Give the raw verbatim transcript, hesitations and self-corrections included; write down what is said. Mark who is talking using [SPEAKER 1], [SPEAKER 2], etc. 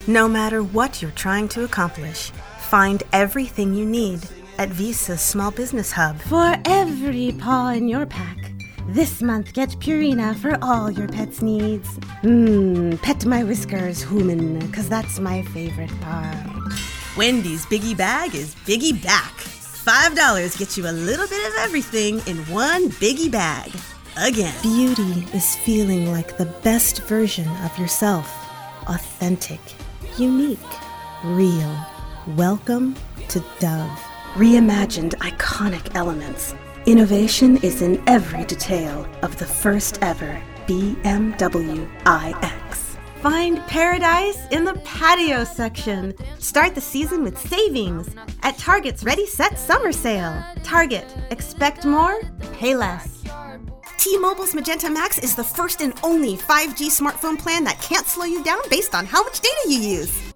[SPEAKER 1] No matter what you're trying to accomplish, find everything you need at Visa's Small Business Hub.
[SPEAKER 2] For every paw in your pack, this month get Purina for all your pet's needs. Mmm, pet my whiskers, human, cause that's my favorite part.
[SPEAKER 1] Wendy's Biggie Bag is Biggie back. five dollars gets you a little bit of everything in one Biggie Bag. Again. Beauty is feeling like the best version of yourself. Authentic, unique, real. Welcome to Dove. Reimagined iconic elements. Innovation is in every detail of the first ever B M W iX. Find paradise in the patio section. Start the season with savings at Target's Ready Set Summer Sale. Target, expect more, pay less. T-Mobile's Magenta Max is the first and only five G smartphone plan that can't slow you down based on how much data you use.